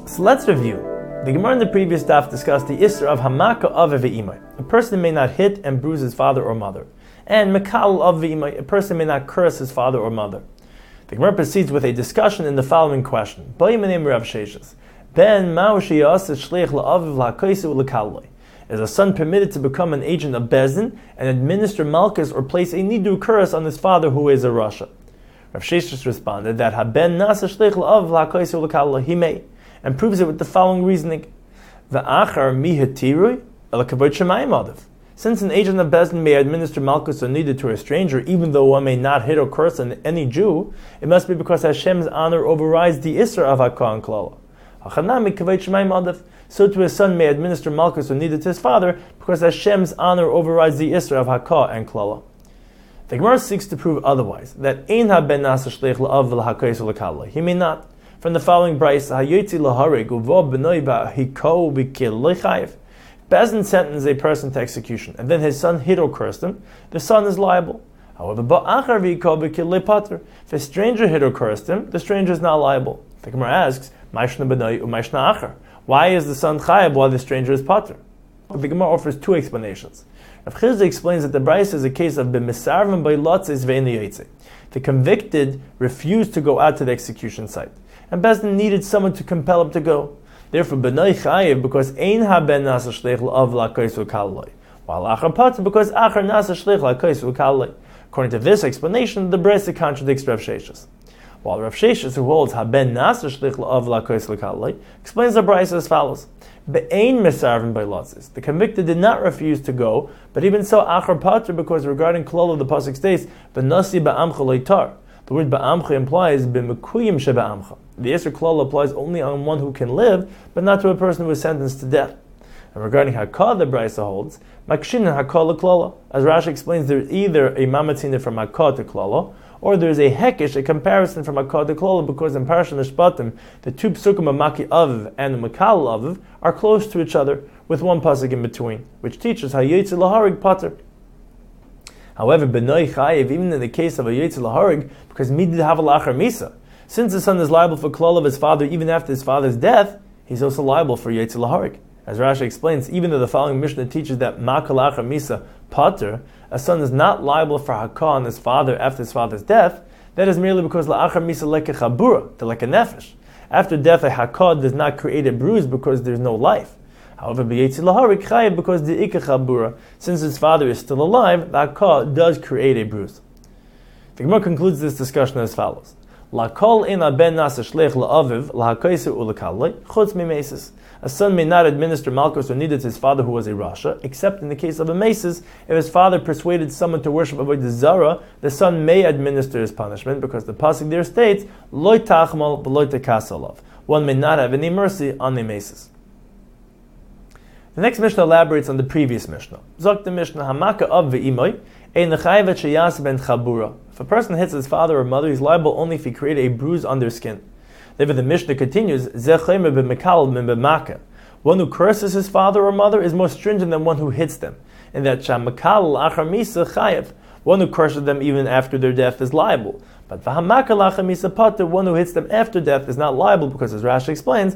So let's review. The Gemara in the previous daf discussed the Isser of Hamaka of Ve'imai. A person may not hit and bruise his father or mother. And Mekal of Ve'imai, a person may not curse his father or mother. The Gemara proceeds with a discussion in the following question. Ben is a son permitted to become an agent of Bezdin and administer malchus or place a nidur curse on his father who is a rasha? Rav Sheshes responded that Haben nasa shleich la'av la'kaisu l'kallah, he may, and proves it with the following reasoning. V'achar mi hetirui elakavod shemayim adav. Since an agent of Bezdin may administer malchus or nidur to a stranger, even though one may not hit or curse on any Jew, it must be because Hashem's honor overrides the Isra of Hakah and Klala. Hachanami kavod shemayim adav. So to his son may administer malchus or nidur to his father, because Hashem's honor overrides the Isra of Hakah and Klala. The Gemara seeks to prove otherwise, that ein haben nasa shleich la'av l'hakais l'kallah. He may not. From the following brayso, hayotzi laharig uvo b'noi ba'hiko b'kil loichayev. Bezdin sentenced a person to execution, and then his son hit or cursed him. The son is liable. However, ba'achar v'hiko b'kil loipater. If a stranger hit or cursed him, the stranger is not liable. The Gemara asks, ma'ishna b'noi u'ma'ishna achar. Why is the son chayav while the stranger is pater? The Gemara offers two explanations. Rav Chizda explains that the brayso is a case of b'misarvim by lotzes ve'eni yotze. The convicted refused to go out to the execution site, and Bezdin needed someone to compel him to go. Therefore, b'noi chayiv because ein haben nasa shleich l'av l'akais u'kaloi, while achar pater because achar nasa shleich l'akais u'kaloi. According to this explanation, the brayso contradicts Rav Sheshes. While Rav Sheshes, who holds haben nasa shleich l'av l'akais u'kaloi, explains the brayso as follows. Be'ein mesarvim by lotzes. The convicted did not refuse to go, but even so, achar pater, because regarding klala, the pasuk states, "V'nasi ba'amcha leitar." The word ba'amcha implies b'mekuyim sheba'amcha. The Isser klala applies only on one who can live, but not to a person who is sentenced to death. And regarding hakah, the brayso holds makshin hakah leklala. As Rashi explains, there is either a mamatzina from hakah to klala, or there is a hekesh, a comparison from Hakah to Klala, because in Parashat Mishpatim, the two psukim of Maki Aviv and the Makal Aviv are close to each other, with one pasuk in between, which teaches Hayotzi Laharig Pater. However, B'noi Chayev, even in the case of Hayotzi Laharig, because Midid Haval Achar Misa, since the son is liable for Klala of his father even after his father's death, he's also liable for Hayotzi Laharig. As Rashi explains, even though the following Mishnah teaches that Makal Achar Misa Pater, a son is not liable for hakah on his father after his father's death, that is merely because la'achar misa leke chabura, to like a nefesh. After death, a hakah does not create a bruise because there is no life. However, b'yetzi laharik chayev, because the ikka chabura, since his father is still alive, the hakah does create a bruise. The Gemara concludes this discussion as follows: La'kol ein ben nasa shleich la'aviv la'hakaisu u'l'kalei chutz mimesis. A son may not administer malchus or nidur to his father who was a rasha, except in the case of a mesis. If his father persuaded someone to worship avodah zara, the son may administer his punishment, because the pasuk there states, "Lo tachmal v'lo tekas alav." One may not have any mercy on the mesis. The next Mishnah elaborates on the previous Mishnah. Zok the Mishnah, Hamaka of ve'imoi, ein l'chayvet sheyas ben chabura. If a person hits his father or mother, he's liable only if he created a bruise on their skin. Therefore, the Mishnah continues, one who curses his father or mother is more stringent than one who hits them, in that one who curses them even after their death is liable. But one who hits them after death is not liable, because as Rashi explains,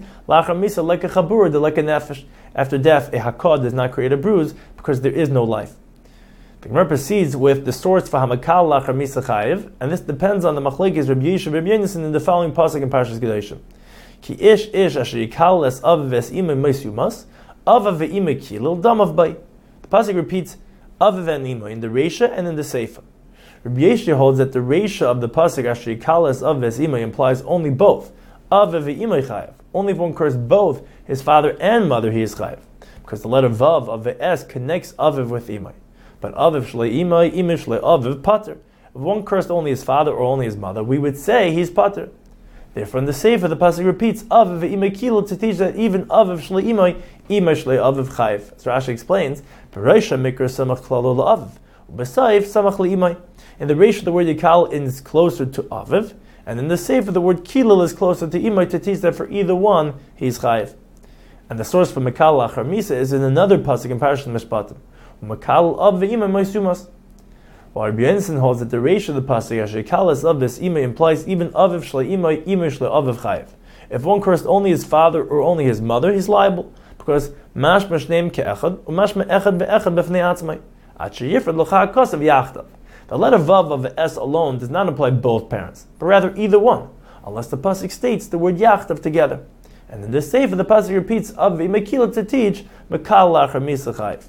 after death, a hakah does not create a bruise, because there is no life. The Gemara proceeds with the source for Hamakal Lachar Misa Chayev, and this depends on the Machlekes Rabbi Yishuv Rabbi Yonasan in the following pasuk in Parshas Kedoshim. Ki ish asher yikal es av ves ima meisumas, av ve'ima kilil damav bay. The pasuk repeats av ve'ima in the Reisha and in the Seifa. Rabbi Yishuv holds that the Reisha of the pasuk asher yikal es av ves ima implies only both, av ve'ima chayev. Only if one cursed both his father and mother he is chayev, because the letter vav of ve'es connects aviv with imay. But aviv shlei imay, imay shlei aviv, pater. If one cursed only his father or only his mother, we would say he's pater. Therefore, in the Sefer, the pasuk repeats aviv ve'imay kilo to teach that even aviv shlei imay, imay shlei aviv chayiv. As Rashi explains, Bereisha mikra samach klalo la'aviv, u'besayif samach le'imay. In the Reisha, the word yikal is closer to aviv, and in the Sefer, the word kilil is closer to imay to teach that for either one, he's chayiv. And the source for Makal Lachar Misa is in another pasuk in Parashat Mishpatim. Makal of ve'imay moisumas. While Rabbi Yonasan holds that the ratio of the pasuk Ashikalas of this imay implies even aviv shlei imay, imay shlei aviv chayev. If one cursed only his father or only his mother, he's liable, because mashma shneim ke'echad, umashma echad ve'echad b'fnei atzmai. Acher yifrad l'cha ha'kosav yachtav. The letter vav of the s alone does not imply both parents, but rather either one, unless the pasuk states the word yachtav together. And in this sefer, the pasuk repeats of the mekila to teach mekal lachar misachayv.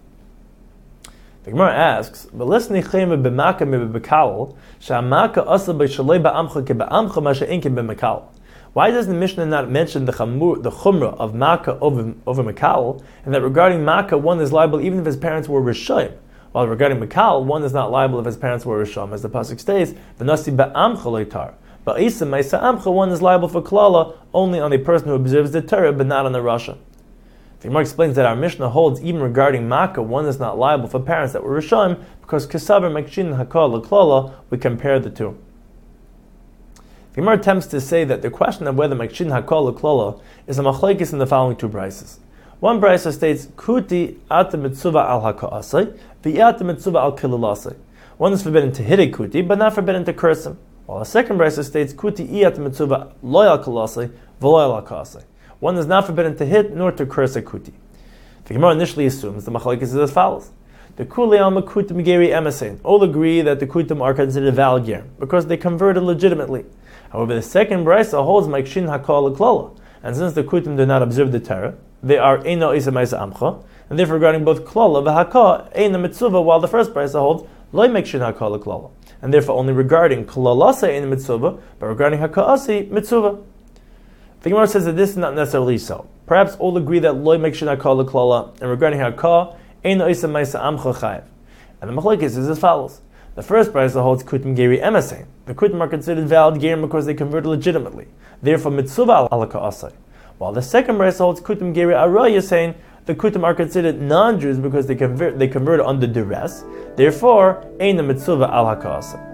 The Gemara asks, "V'lisnei chayim b'maka b'mekal, she'amaka asa b'shalei ba'amcha ke'ba'amcha masha'inkin b'mekal." Why does the Mishnah not mention the chumrah of Makkah over Mikal, and that regarding Makkah one is liable even if his parents were Rishayim, while regarding Mikal one is not liable if his parents were Rishayim, as the pasuk states, "V'nasi ba'amcha leitar." But Isa Maisa Amcha one is liable for klala only on a person who observes the Torah, but not on the Rasha. The Gemara explains that our Mishnah holds even regarding Makkah one is not liable for parents that were Rishayim, because Kesaber Makshin Hakal L'Klala, we compare the two. The Gemara attempts to say that the question of whether Makshin Hakol L'Klala is a machlekes in the following two brises. One brisa states, Kuti ata mitzuva al haka'asai, v'yata mitzuva al kilalasai. One is forbidden to hit a kuti, but not forbidden to curse him. While the second brisa states, Kuti iyata mitzuva loy al kilasai, v'loy al haka'asai. One is not forbidden to hit nor to curse a kuti. The Gemara initially assumes the machlekes is as follows. The Kulei Alma Kutim Geri Emesein all agree that the Kutim are considered valid ger, because they converted legitimately. However, the second brisa holds Makshin Hakol L'Klala, and since the Kutim do not observe the Torah, they are Eino Isa Maisa Amcha, and therefore regarding both Klala v'Haka Eino Mitzvah, while the first brisa holds Loi Makshin Hakol L'Klala, and therefore only regarding Klalasei Eino Mitzvah, but regarding Haka'asi Mitzvah. The Gemara says that this is not necessarily so. Perhaps all agree that Loi Makshin Hakol L'Klala, and regarding Haka Eino Isa Maisa Amcha Chayev. And the machlekes is as follows. The first brisa holds Kutim Geri Emesein. The Kutim are considered valid gerim because they converted legitimately. Therefore, mitzvah al asay. While the second brisa holds Kutim Geri Araya, saying the Kutim are considered non-Jews because they converted under duress. Therefore, ain't a mitzvah al asay.